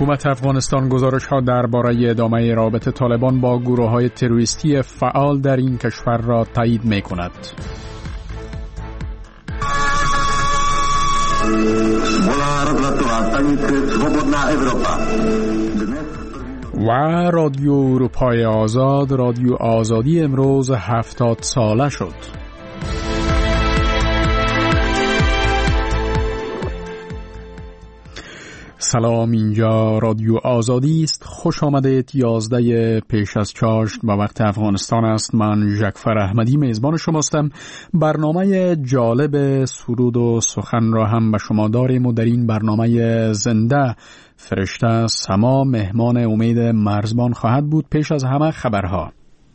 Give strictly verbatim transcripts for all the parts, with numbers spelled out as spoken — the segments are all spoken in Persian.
حکومت افغانستان گزارش‌ها درباره ادامه رابطه طالبان با گروه‌های تروریستی فعال در این کشور را تایید می‌کند. و رادیو اروپای آزاد، رادیو آزادی امروز هفتاد ساله شد. سلام، اینجا رادیو آزادی است. خوش آمدید. یازده پیش از چاشت و وقت افغانستان است. من ژکفر احمدی میزبان شماستم. برنامه جالب سرود و سخن را هم به شما داریم و در این برنامه زنده فرشته سما مهمان امید مرزبان خواهد بود. پیش از همه خبرها.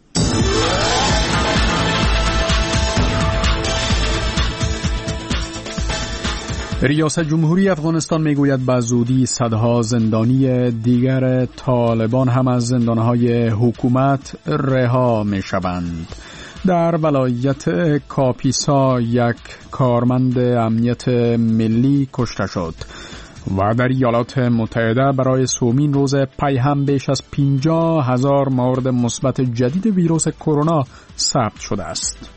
ریاست جمهوری افغانستان میگوید به زودی صدها زندانی دیگر طالبان هم از زندانهای حکومت رها میشوند. در ولایت کاپیسا یک کارمند امنیت ملی کشته شد و در ایالات متحده برای سومین روز پی هم بیش از پنجاه هزار مورد مثبت جدید ویروس کرونا ثبت شده است.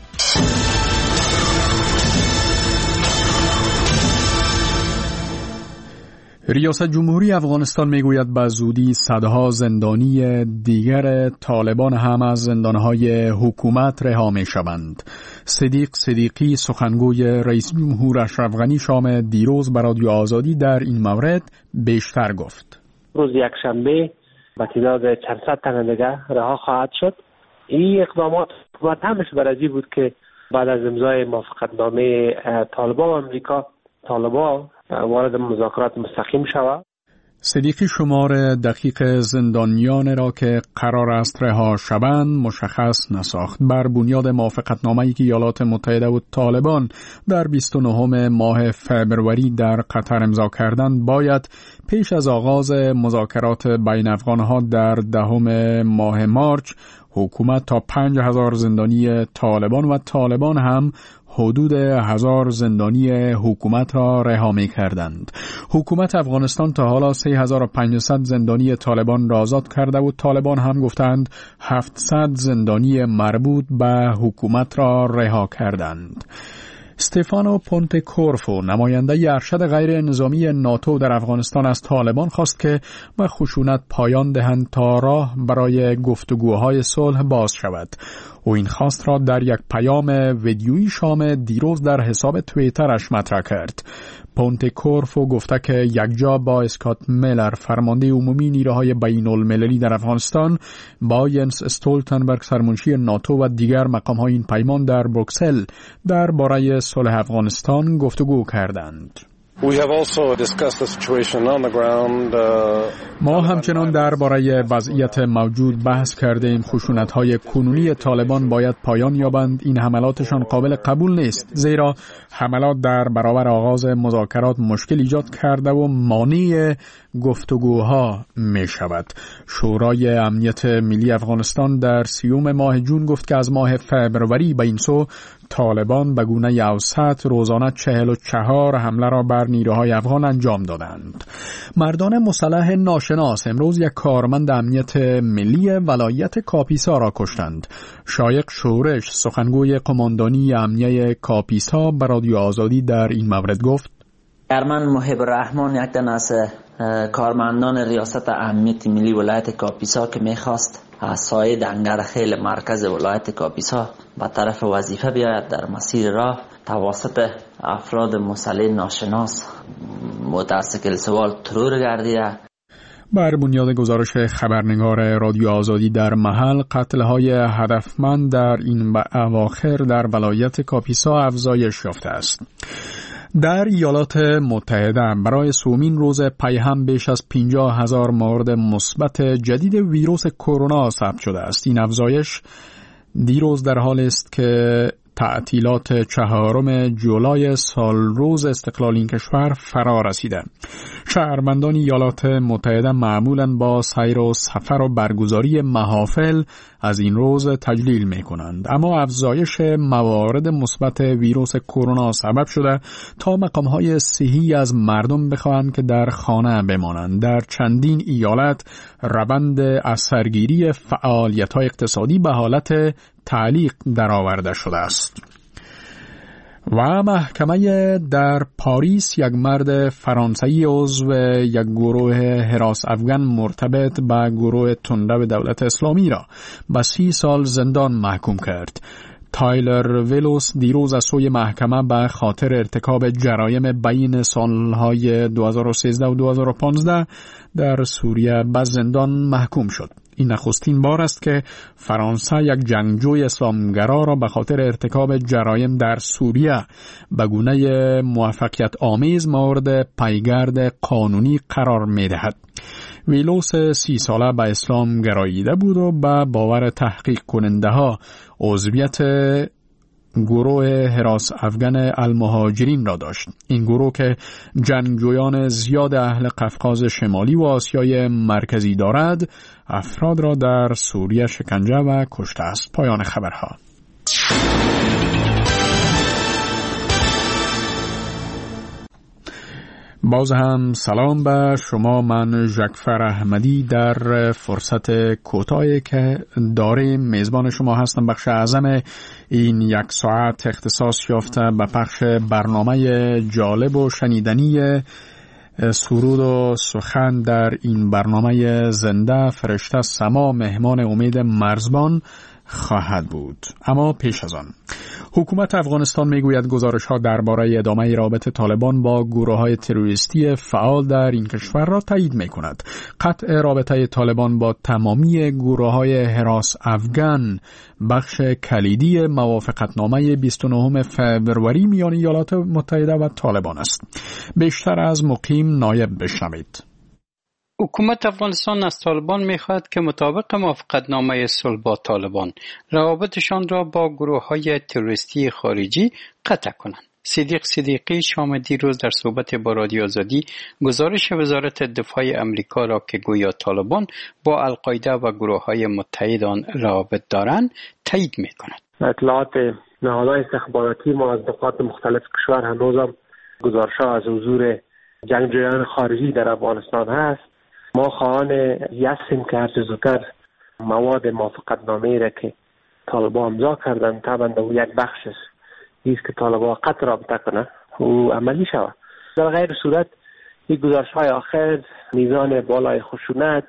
ریاست جمهوری افغانستان میگوید به زودی صدها زندانی دیگر طالبان هم از زندانهای حکومت رها میشوند. صدیق صدیقی سخنگوی رئیس جمهور اشرف غنی شام دیروز به رادیو آزادی در این مورد بیشتر گفت. روز یکشنبه به تعداد چهارصد تن دیگر رها خواهد شد. این اقدامات حکومت همش برای بود که بعد از امضای موافقتنامه طالبان و امریکا، طالبان وارد مذاکرات مستقیم شود. صدیقی شمار دقیق زندانیان را که قرار است رها شوند مشخص نساخت. بر بنیاد موافقتنامه‌ای که ایالات متحده و طالبان در بیست و نهم ماه فوریه در قطر امضا کردند، باید پیش از آغاز مذاکرات بین افغانها در دهم ماه مارچ حکومت تا پنج هزار زندانی طالبان و طالبان هم حدود هزار زندانی حکومت را رها می کردند. حکومت افغانستان تا حالا سه هزار و پانصد زندانی طالبان را آزاد کرده و طالبان هم گفتند هفتصد زندانی مربوط به حکومت را رها کردند. استفانو پونتکورفو نماینده ارشد غیر نظامی ناتو در افغانستان از طالبان خواست که به خشونت پایان دهند تا راه برای گفتگوهای صلح باز شود. او این خواست را در یک پیام ویدیویی شام دیروز در حساب توییترش مطرح کرد. پونتکورفو گفته که یکجا با اسکات میلر فرمانده عمومی نیروهای بین المللی در افغانستان با ینس استولتنبرگ سرمنشی ناتو و دیگر مقام‌های این پیمان در بروکسل درباره صلح افغانستان گفتگو کردند. We have also discussed the situation on the ground. Uh, ما همچنان درباره وضعیت موجود بحث کردیم. خشونت‌های کنونی طالبان باید پایان یابند. این حملاتشان قابل قبول نیست، زیرا حملات در برابر آغاز مذاکرات مشکل ایجاد کرده و مانع گفتگوها می شود. شورای امنیت ملی افغانستان در سیوم ماه جون گفت که از ماه فوریه به این سو طالبان به گونه اوسط روزانه چهل و چهار حمله را بر نیروهای افغان انجام دادند. مردان مسلح ناشناس امروز یک کارمند امنیت ملی ولایت کاپیسا را کشتند. شایق شورش سخنگوی قماندانی امنیه کاپیسا به رادیو آزادی در این مورد گفت: ارمن محب الرحمن یک تن از کارمندان ریاست امنیت ملی ولایت کاپیسا که میخواست از سایه دنگر خیل مرکز ولایت کاپیسا به طرف وظیفه بیاید، در مسیر راه توسط افراد مسلح ناشناس موتورسیکل سوار ترور گردیده. بر بنیاد گزارش خبرنگار رادیو آزادی در محل، قتل‌های هدفمند در این اواخر در ولایت کاپیسا افزایش یافته است. در ایالات متحده برای سومین روز پی هم بیش از پنجاه هزار مورد مثبت جدید ویروس کرونا ثبت شده است. این افزایش دیروز در حال است که تعطیلات چهارم جولای سال روز استقلال این کشور فرا رسیده. شهروندان ایالات متحده معمولاً با سیر و سفر و برگزاری محافل از این روز تجلیل می کنند، اما افزایش موارد مثبت ویروس کرونا سبب شده تا مقام‌های صحی از مردم بخواهند که در خانه بمانند. در چندین ایالت روند اثرگیری فعالیت‌های اقتصادی به حالت تعلیق درآورده شده است. و محکمه در پاریس یک مرد فرانسوی عضو یک گروه حراس افغان مرتبط به گروه تندرو دولت اسلامی را به سی سال زندان محکوم کرد. تایلر ویلوس دیروز از سوی محکمه به خاطر ارتکاب جرایم بین سالهای دو هزار و سیزده و دو هزار و پانزده در سوریه به زندان محکوم شد. این نخستین بار است که فرانسه یک جنگجوی اسلامگرا را به خاطر ارتکاب جرایم در سوریه به گونه موفقیت آمیز مورد پیگرد قانونی قرار می دهد. ویلوس سی ساله به اسلام گراییده بود و به باور تحقیق کننده ها عضویت گروه حراس افغان المهاجرین را داشت. این گروه که جنگجویان زیاد اهل قفقاز شمالی و آسیای مرکزی دارد، افراد را در سوریه شکنجه و کشته است. پایان خبرها. باز هم سلام به شما. من ژکفر احمدی در فرصت کوتاهی که داریم میزبان شما هستم. بخش اعظم این یک ساعت اختصاص یافته به پخش برنامه جالب و شنیدنی سرود و سخن. در این برنامه زنده فرشته سما مهمان امید مرزبان خواهد بود. اما پیش از آن حکومت افغانستان میگوید گزارش‌ها درباره ادامه رابطه طالبان با گروه‌های تروریستی فعال در این کشور را تایید می‌کند. قطع رابطه طالبان با تمامی گروه‌های حراس افغان بخش کلیدی موافقتنامه بیست و نهم فوریه میان ایالات متحده و طالبان است. بیشتر از مقیم نایب بشنوید. حکومت افغانستان از طالبان می‌خواهد که مطابق موافقتنامه صلح با طالبان روابطشان را با گروه‌های تروریستی خارجی قطع کنند. صدیق صدیقی شام دیروز در صحبت با رادیو آزادی گزارش وزارت دفاع امریکا را که گویا طالبان با القاعده و گروه‌های متحد آن روابط دارند تایید می‌کند. اطلاعات نهادهای استخباراتی ما از نقاط مختلف کشور هنوزم گزارش‌ها از حضور جنگجویان خارجی در افغانستان هست. ما خواهان یستیم که هرچه زودتر مواد موافقتنامه‌ای را که طالبان امضا کردن طبعا او یک بخش است ایست که طالبان قطع رابطه کنه او عملی شود. در غیر صورت این گزارش‌های آخر میزان بالای خشونت،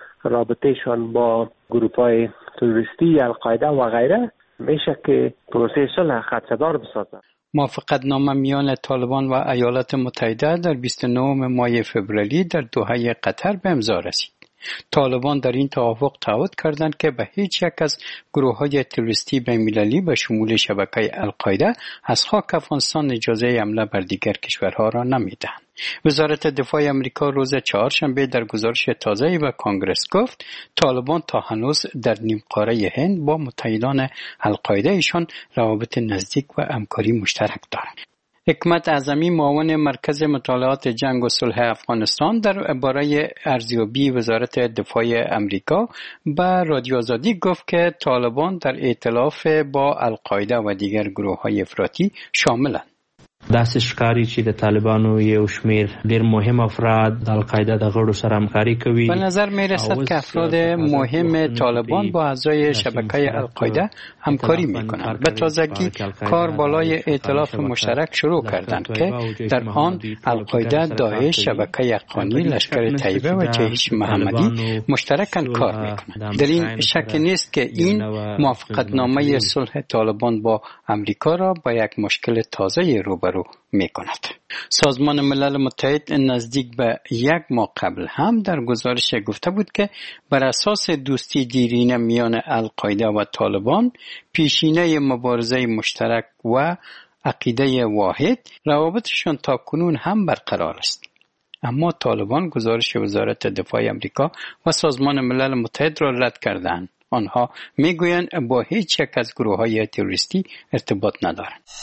رابطهشان با گروه‌های تروریستی، القاعده و غیره میشه که پروسه صلح خدشه‌دار بسازد. موافقتنامه میان طالبان و ایالات متحده در بیست و نهم ماه فوریه در دوحه قطر به امضا رسید. طالبان در این توافق تعهد کردند که به هیچ یک از گروه‌های تروریستی بین‌المللی به شمول شبکه القاعده از خاک افغانستان اجازه حمله بر دیگر کشورها را نمی‌دهند. وزارت دفاع امریکا روز چهارشنبه در گزارش تازه‌ای به کانگرس گفت طالبان تا هنوز در نیمقاره هند با متحدان القاعده ایشان روابط نزدیک و همکاری مشترک دارند. حکمت اعظمی معاون مرکز مطالعات جنگ و صلح افغانستان در باره ارزیابی وزارت دفاع امریکا به رادیو آزادی گفت که طالبان در ائتلاف با القاعده و دیگر گروه‌های افراطی شاملند. داسې ښکاري چې د طالبانو یو شمیر ډېر مهم افراد د القاعده د غړو سره همکاري کوي. به نظر می رسد که افراد مهم طالبان با اعضای شبکه القاعده همکاری می کنند. به تازگی کار بالای ائتلاف مشترک شروع کردند که در آن القاعده، داعش، شبکه افغانی، لشکر طیبه و جیش محمدی مشترکاً کار می کنند. در این شک نیست که این موافقتنامه صلح طالبان با امریکا را با یک مشکل تازه روبرو می کند. سازمان ملل متحد نزدیک به یک ماه قبل هم در گزارش گفته بود که بر اساس دوستی دیرینه میان القاعده و طالبان، پیشینه مبارزه مشترک و عقیده واحد، روابطشان تا کنون هم برقرار است. اما طالبان گزارش وزارت دفاع امریکا و سازمان ملل متحد را رد کردند. آنها میگویند با هیچ یک از گروه‌های تروریستی ارتباط ندارند.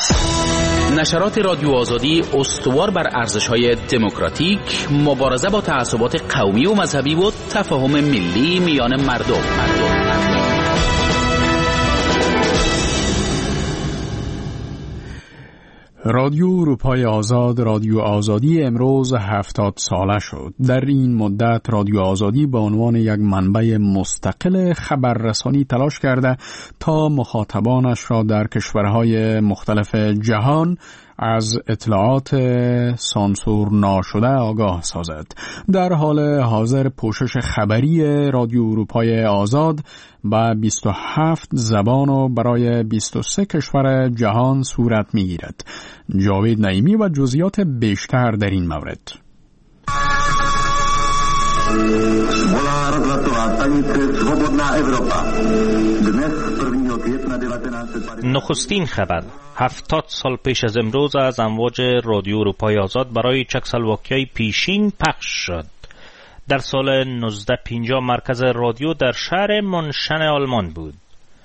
نشرات رادیو آزادی استوار بر ارزش‌های دموکراتیک، مبارزه با تعصبات قومی و مذهبی و تفاهم ملی میان مردم. مردم. رادیو اروپای آزاد، رادیو آزادی امروز هفتاد ساله شد. در این مدت رادیو آزادی به عنوان یک منبع مستقل خبررسانی تلاش کرده تا مخاطبانش را در کشورهای مختلف جهان از اطلاعات سانسور ناشده آگاه سازد. در حال حاضر پوشش خبری رادیو اروپای آزاد با بیست و هفت زبان و برای بیست و سه کشور جهان صورت می‌گیرد. جاوید نعیمی و جزئیات بیشتر در این مورد. نخستین خبر: هفتاد سال پیش از امروز از امواج رادیو اروپای آزاد برای چکسلواکیای پیشین پخش شد. در سال نوزده پنجاه مرکز رادیو در شهر منشن آلمان بود.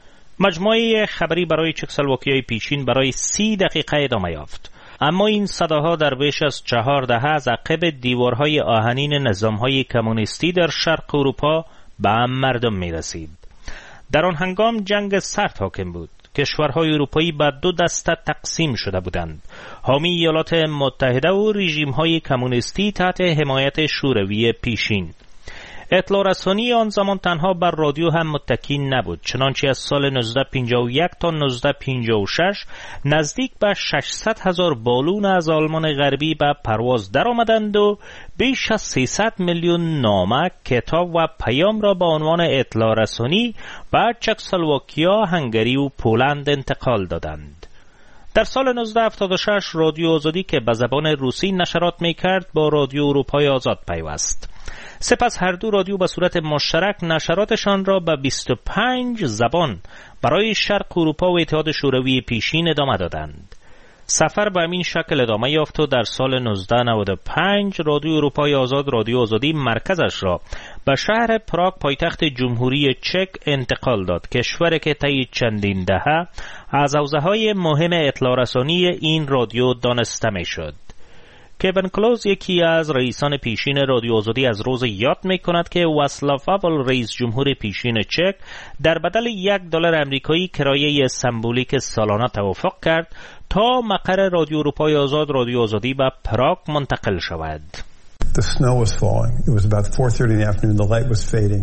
مجموعه خبری برای چکسلواکیای پیشین برای سی دقیقه ادامه یافت. اما این صداها در بیش از چهار دهه از عقب دیوارهای آهنین نظامهای کمونیستی در شرق اروپا به مردم می رسید. در آن هنگام جنگ سرد حاکم بود. کشورهای اروپایی به دو دسته تقسیم شده بودند: حامی ایالات متحده و رژیم‌های کمونیستی تحت حمایت شوروی پیشین. اطلاع رسانی آن زمان تنها بر رادیو هم متکی نبود، چنانچه از سال نوزده پنجاه و یک تا نوزده پنجاه و شش نزدیک به ششصد هزار بالون از آلمان غربی به پرواز در آمدند و بیش از سیصد میلیون نامه، کتاب و پیام را به عنوان اطلاع رسانی به چکسلواکیا، هنگری و پولند انتقال دادند. در سال نوزده هفتاد و شش رادیو آزادی که به زبان روسی نشرات می کرد با رادیو اروپای آزاد پیوست. سپس هر دو رادیو به صورت مشترک نشراتشان را به بیست و پنج زبان برای شرق اروپا و اتحاد شوروی پیشین ادامه دادند. سفر به همین شکل ادامه یافت و در سال نوزده نود و پنج رادیو اروپای آزاد، رادیو آزادی، مرکزش را به شهر پراگ، پایتخت جمهوری چک انتقال داد، کشوری که طی چندین دهه از حوزه‌های مهم اطلاع رسانی این رادیو دانسته می‌شد. کوین کلوز، یکی از رئیسان پیشین رادیو آزادی، از روز یاد می کند که واسلاو هاول، رئیس جمهور پیشین چک، در بدل یک دلار آمریکایی کرایه سمبولیک سالانه توافق کرد تا مقر رادیو اروپای آزاد، رادیو آزادی، به پراگ منتقل شود. The snow was falling. It was about four thirty in the afternoon. The light was fading.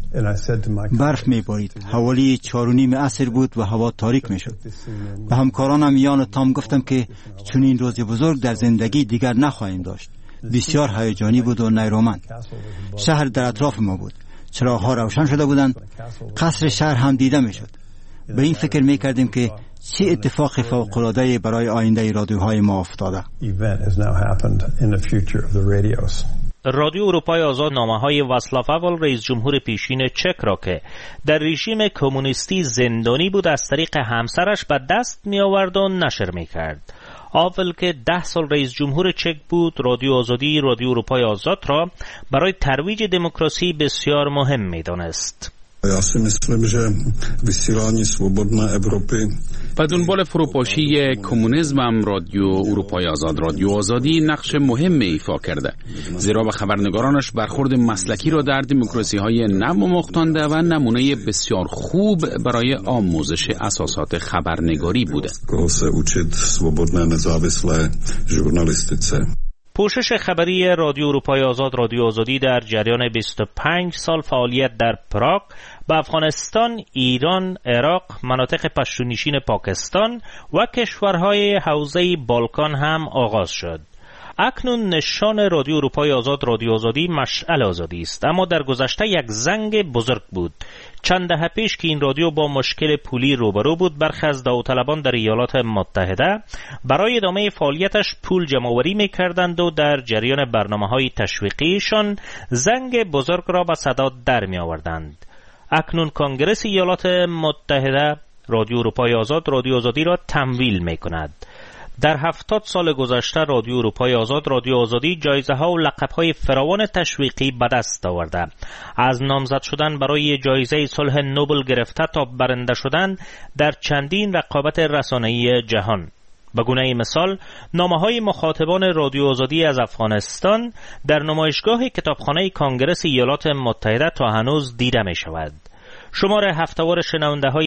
برف می بارید. حوالی چار و نیم عصر بود و هوا تاریک می شد. به همکارانم یان و تام گفتم که چون این روز بزرگ در زندگی دیگر نخواهیم داشت. بسیار هیجانی بود و نیرومند. شهر در اطراف ما بود. چراغ‌ها روشن شده بودند. قصر شهر هم دیده می شد. به این فکر می کردیم که چه اتفاق فوق‌العاده‌ای برای آینده رادیوهای ما افتاده. رادیو اروپای آزاد نامه‌های واسلاو هاول، رئیس جمهور پیشین چک، را که در رژیم کمونیستی زندانی بود از طریق همسرش به دست می آورد و نشر می کرد. هاول که ده سال رئیس جمهور چک بود، رادیو آزادی، رادیو اروپای آزاد را برای ترویج دموکراسی بسیار مهم می دانست. Já si myslím, že vysílání svobodné Evropy و دنبال فروپاشی کمونیسم هم رادیو اروپای آزاد، رادیو آزادی نقش مهم ایفا کرده، زیرا به خبرنگارانش برخورد مسلکی را در دموکراسی های نو مختانده و نمونه بسیار خوب برای آموزش اساسات خبرنگاری بوده. koho se učit svobodné nezávislé žurnalistice. پوشش خبری رادیو اروپای آزاد، رادیو آزادی در جریان بیست و پنج سال فعالیت در پراگ به افغانستان، ایران، عراق، مناطق پشتونشین پاکستان و کشورهای حوزه بالکان هم آغاز شد. اکنون نشان رادیو اروپای آزاد، رادیو آزادی، مشعل آزادی است، اما در گذشته یک زنگ بزرگ بود. چند دهه پیش که این رادیو با مشکل پولی روبرو بود، برخی از داوطلبان در ایالات متحده برای ادامه فعالیتش پول جمع‌آوری می‌کردند و در جریان برنامه‌های تشویقیشان زنگ بزرگ را به صدا در می‌آوردند. اکنون کنگره ایالات متحده رادیو اروپای آزاد، رادیو آزادی را تمویل می‌کند. در هفتاد سال گذشته رادیو اروپای آزاد، رادیو آزادی جایزه ها و لقب های فراوان تشویقی به دست آورده. از نامزد شدن برای جایزه صلح نوبل گرفته تا برنده شدن در چندین رقابت رسانه‌ای جهان. به گونه مثال نامه های مخاطبان رادیو آزادی از افغانستان در نمایشگاه کتابخانه کانگرس ایالات متحده تا هنوز دیده می شود. شمار هفته‌وار شنونده های